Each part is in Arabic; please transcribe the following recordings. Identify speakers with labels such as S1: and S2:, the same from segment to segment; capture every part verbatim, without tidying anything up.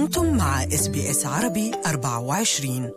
S1: أنتم مع إس بي إس عربي أربعة وعشرين.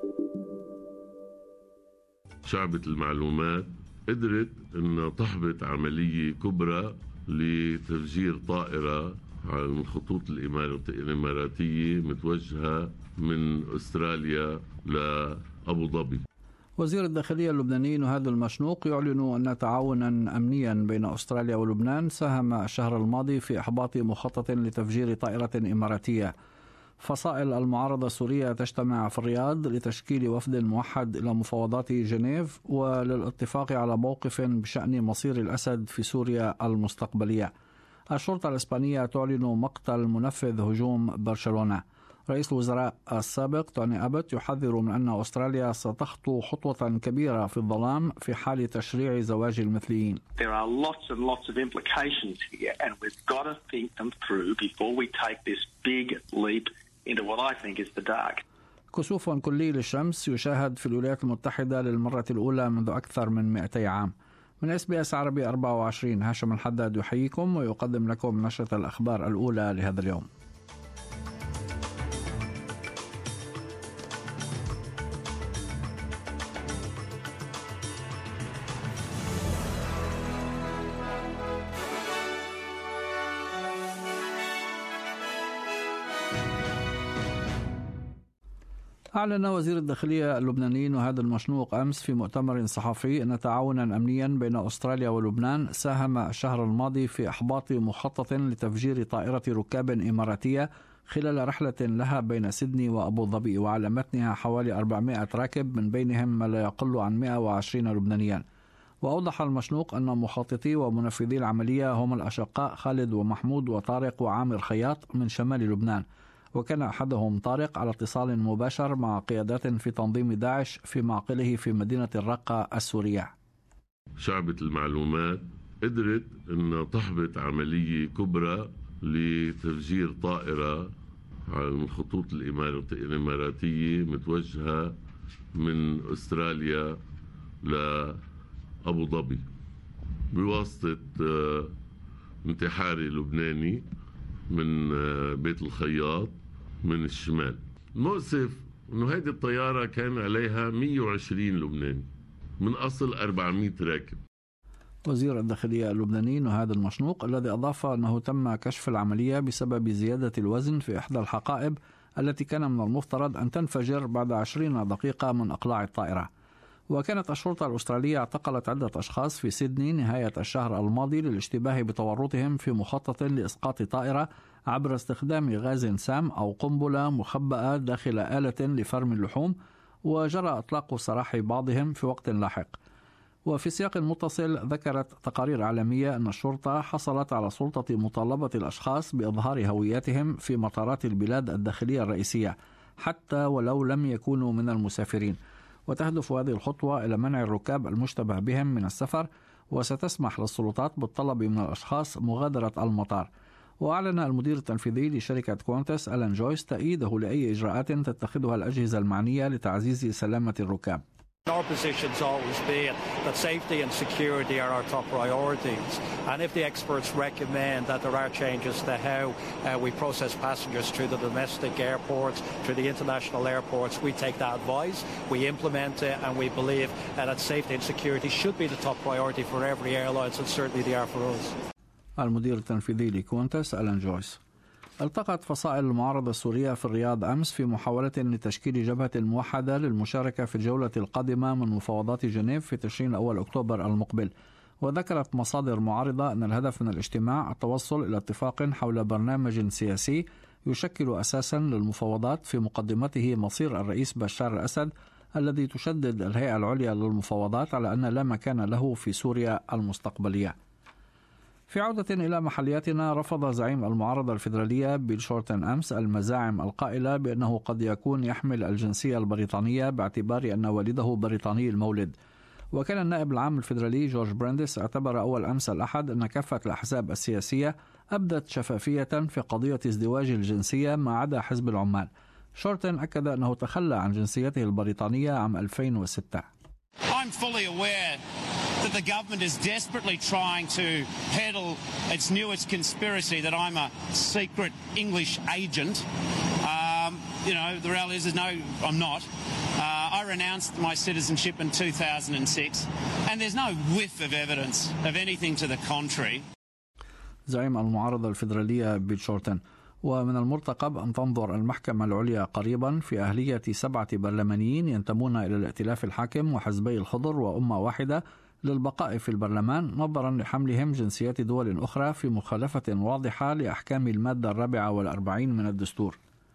S2: شعبة المعلومات قدرت أن تحبط عملية كبرى لتفجير طائرة على الخطوط الإماراتية متوجهة من أستراليا لأبو ظبي.
S3: وزير الداخلية اللبناني نهاد المشنوق يعلن أن تعاونا أمنيا بين أستراليا ولبنان ساهم الشهر الماضي في إحباط مخطط لتفجير طائرة إماراتية. فصائل المعارضة السورية تجتمع في الرياض لتشكيل وفد موحد إلى مفاوضات جنيف وللاتفاق على موقف بشأن مصير الأسد في سوريا المستقبلية. الشرطة الإسبانية تعلن مقتل منفذ هجوم برشلونة. رئيس الوزراء السابق توني أبت يحذر من أن أستراليا ستخطو خطوة كبيرة في الظلام في حال تشريع زواج المثليين.
S4: There are lots and lots of implications here and we've got to think them through before we take this big leap into what I think is the dark.
S3: كسوف كلي للشمس يشاهد في الولايات المتحدة للمرة الأولى منذ أكثر من مئتي عام. من إس بي إس عربي أربعة وعشرين هاشم الحداد يحييكم ويقدم لكم نشرة الأخبار الأولى لهذا اليوم. أعلن وزير الداخلية اللبناني نهاد المشنوق أمس في مؤتمر صحفي أن تعاونا أمنيا بين أستراليا ولبنان ساهم الشهر الماضي في إحباط مخطط لتفجير طائرة ركاب إماراتية خلال رحلة لها بين سيدني وأبو ظبي، وعلى متنها حوالي أربعمائة راكب من بينهم ما لا يقل عن مئة وعشرين لبنانيا. وأوضح المشنوق أن مخططي ومنفذي العملية هم الأشقاء خالد ومحمود وطارق وعامر خياط من شمال لبنان، وكان أحدهم طارق على اتصال مباشر مع قيادات في تنظيم داعش في معقله في مدينة الرقة السورية.
S2: شعبة المعلومات قدرت أن تحبط عملية كبرى لتفجير طائرة على الخطوط الإماراتية متوجهة من أستراليا لأبو ظبي بواسطة انتحاري لبناني من بيت الخياط من الشمال. المؤسف انه هذه الطيارة كان عليها مئة وعشرين لبناني من اصل أربعمائة راكب.
S3: وزير الداخلية اللبناني نهاد المشنوق الذي اضاف انه تم كشف العملية بسبب زيادة الوزن في احدى الحقائب التي كان من المفترض ان تنفجر بعد عشرين دقيقة من اقلاع الطائرة. وكانت الشرطة الأسترالية اعتقلت عدة أشخاص في سيدني نهاية الشهر الماضي للاشتباه بتورطهم في مخطط لإسقاط طائرة عبر استخدام غاز سام أو قنبلة مخبأة داخل آلة لفرم اللحوم، وجرى إطلاق سراح بعضهم في وقت لاحق. وفي سياق متصل ذكرت تقارير إعلامية أن الشرطة حصلت على سلطة مطالبة الأشخاص بإظهار هوياتهم في مطارات البلاد الداخلية الرئيسية حتى ولو لم يكونوا من المسافرين، وتهدف هذه الخطوة إلى منع الركاب المشتبه بهم من السفر، وستسمح للسلطات بالطلب من الأشخاص مغادرة المطار. وأعلن المدير التنفيذي لشركة كوانتس ألان جويس تأييده لأي إجراءات تتخذها الأجهزة المعنية لتعزيز سلامة الركاب.
S5: Our position's always been that safety and security are our top priorities, and if the experts recommend that there are changes to how uh, we process passengers through the domestic airports, through the international airports, we take that advice, we implement it, and we believe uh, that safety and security should be the top priority for every airline, and certainly they are for us.
S3: المدير التنفيذي لكوانتس ألان جويس. التقت فصائل المعارضة السورية في الرياض أمس في محاولة لتشكيل جبهة موحدة للمشاركة في الجولة القادمة من مفاوضات جنيف في تشرين أول أكتوبر المقبل. وذكرت مصادر معارضة أن الهدف من الاجتماع التوصل إلى اتفاق حول برنامج سياسي يشكل أساسا للمفاوضات في مقدمته مصير الرئيس بشار الأسد الذي تشدد الهيئة العليا للمفاوضات على أن لا مكان له في سوريا المستقبلية. في عودة إلى محلياتنا، رفض زعيم المعارضة الفيدرالية بيل شورتن أمس المزاعم القائلة بأنه قد يكون يحمل الجنسية البريطانية باعتبار أن والده بريطاني المولد. وكان النائب العام الفيدرالي جورج برانديس اعتبر أول أمس الأحد أن كافة الأحزاب السياسية أبدت شفافية في قضية ازدواج الجنسية ما عدا حزب العمال. شورتن أكد أنه تخلى عن جنسيته البريطانية عام ألفين وستة.
S6: I'm fully aware that the government is desperately trying to peddle its newest conspiracy that I'm a secret English agent. Um, you know, the reality is, is no, I'm not. Uh, I renounced my citizenship in two thousand six, and there's no whiff of evidence of anything to the contrary.
S3: زعيم المعارضة الفيدرالية بيل شورتن. ومن المرتقب أن تنظر المحكمة العليا قريبا في أهلية سبعة برلمانيين ينتمون إلى الائتلاف الحاكم وحزبي الخضر وأمة واحدة للبقاء في البرلمان نظرا لحملهم جنسيات دول أخرى في مخالفة واضحة لأحكام المادة الرابعة والأربعين من الدستور.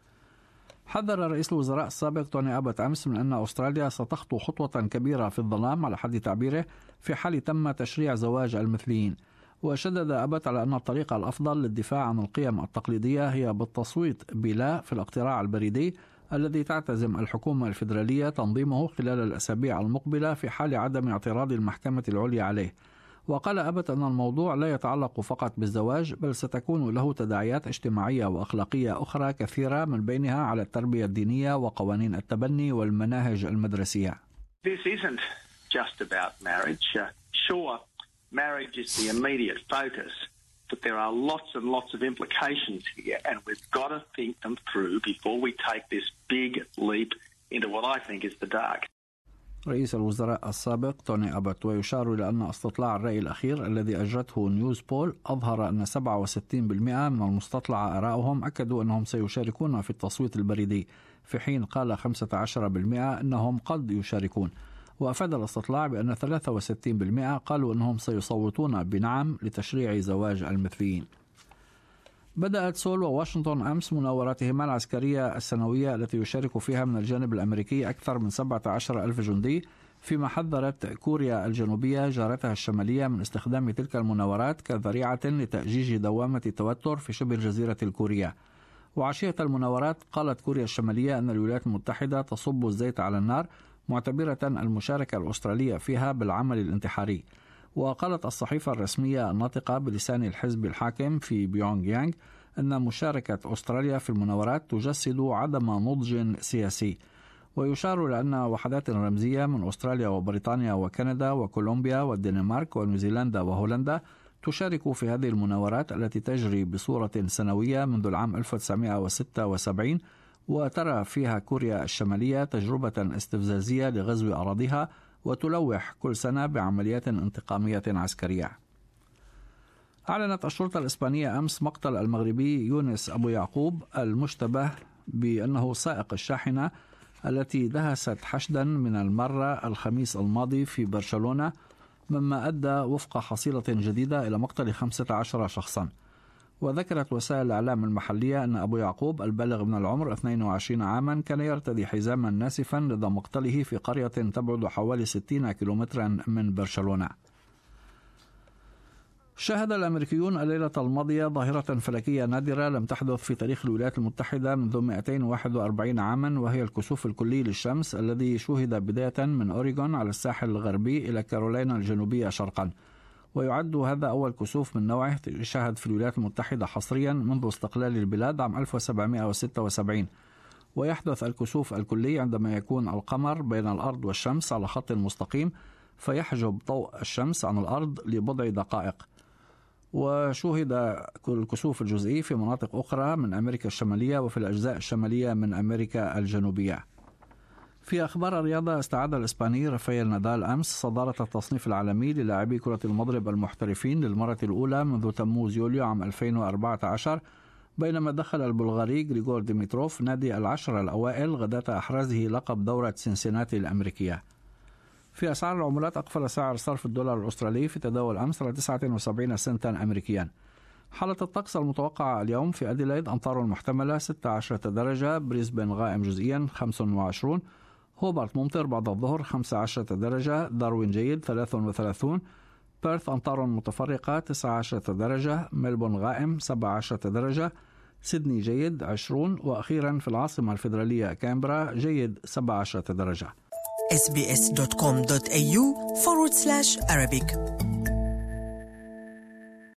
S3: حذر رئيس الوزراء السابق توني أبت أمس من أن أستراليا ستخطو خطوة كبيرة في الظلام على حد تعبيره في حال تم تشريع زواج المثليين. وشدد أبت على أن الطريقة الأفضل للدفاع عن القيم التقليدية هي بالتصويت بلا في الاقتراع البريدي الذي تعتزم الحكومة الفيدرالية تنظيمه خلال الأسابيع المقبلة في حال عدم اعتراض المحكمة العليا عليه. وقال أبت أن الموضوع لا يتعلق فقط بالزواج بل ستكون له تداعيات اجتماعية وأخلاقية أخرى كثيرة من بينها على التربية الدينية وقوانين التبني والمناهج المدرسية.
S4: This isn't just about marriage. Uh, sure, marriage is the immediate focus, but there are lots and lots of implications here, and we've got to think them through before we take this big leap into what I think is the dark.
S3: رئيس الوزراء السابق توني أبت. ويشار إلى أن استطلاع الرأي الأخير الذي أجرته نيوز بول أظهر أن سبعة وستين بالمئة من المستطلع آرائهم أكدوا أنهم سيشاركون في التصويت البريدي، في حين قال خمسة عشر بالمئة أنهم قد يشاركون. وأفاد الاستطلاع بأن ثلاثة وستين بالمئة قالوا أنهم سيصوتون بنعم لتشريع زواج المثليين. بدأت سول وواشنطن أمس مناوراتهما العسكرية السنوية التي يشارك فيها من الجانب الأمريكي أكثر من سبعة عشر ألف جندي، فيما حذرت كوريا الجنوبية جارتها الشمالية من استخدام تلك المناورات كذريعة لتأجيج دوامة التوتر في شبه الجزيرة الكورية. وعشية المناورات قالت كوريا الشمالية أن الولايات المتحدة تصب الزيت على النار، معتبرة المشاركة الأسترالية فيها بالعمل الانتحاري. وقالت الصحيفة الرسمية الناطقة بلسان الحزب الحاكم في بيونغ يانغ أن مشاركة أستراليا في المناورات تجسد عدم نضج سياسي. ويشار إلى أن وحدات رمزية من أستراليا وبريطانيا وكندا وكولومبيا والدنمارك ونيوزيلندا وهولندا تشارك في هذه المناورات التي تجري بصورة سنوية منذ العام ألف وتسعمائة وستة وسبعين، وترى فيها كوريا الشمالية تجربة استفزازية لغزو أراضيها وتلوح كل سنة بعمليات انتقامية عسكرية. أعلنت الشرطة الإسبانية أمس مقتل المغربي يونس أبو يعقوب المشتبه بأنه سائق الشاحنة التي دهست حشدا من المرة الخميس الماضي في برشلونة، مما أدى وفق حصيلة جديدة إلى مقتل خمسة عشر شخصا. وذكرت وسائل الإعلام المحلية أن أبو يعقوب البالغ من العمر اثنين وعشرين عاما كان يرتدي حزاما ناسفا لدى مقتله في قرية تبعد حوالي ستين كيلومترا من برشلونة. شهد الأمريكيون الليلة الماضية ظاهرة فلكية نادرة لم تحدث في تاريخ الولايات المتحدة منذ مئتين وواحد وأربعين عاما، وهي الكسوف الكلي للشمس الذي شوهد بداية من أوريغون على الساحل الغربي إلى كارولاينا الجنوبية شرقا. ويعد هذا أول كسوف من نوعه يشهد في الولايات المتحدة حصريا منذ استقلال البلاد عام ألف وسبعمائة وستة وسبعين. ويحدث الكسوف الكلي عندما يكون القمر بين الأرض والشمس على خط مستقيم فيحجب ضوء الشمس عن الأرض لبضع دقائق. وشوهد الكسوف الجزئي في مناطق أخرى من أمريكا الشمالية وفي الأجزاء الشمالية من أمريكا الجنوبية. في أخبار الرياضة، استعاد الإسباني رافائيل نادال أمس صدارة التصنيف العالمي للاعبي كرة المضرب المحترفين للمرة الأولى منذ تموز يوليو عام ألفين وأربعة عشر، بينما دخل البلغاري غريغور ديميتروف نادي العشرة الأوائل غداة إحرازه لقب دورة سنسيناتي الأمريكية. في أسعار العملات، أقفل سعر صرف الدولار الأسترالي في تداول أمس على تسعة وسبعين سنتا أمريكيا. حالة الطقس المتوقعة اليوم: في أديلايد أمطار محتملة ستة عشر درجة، بريسبن غائم جزئيا خمسة وعشرين، هوبارت ممطر بعد الظهر خمسة عشر درجة، داروين جيد ثلاثة وثلاثين، بيرث أمطار متفرقة تسعة عشر درجة، ملبون غائم سبعة عشر درجة، سيدني جيد عشرين، وأخيرا في العاصمة الفيدرالية كامبرا جيد سبعة عشر درجة.
S1: إس بي إس دوت كوم دوت إيه يو forward slash Arabic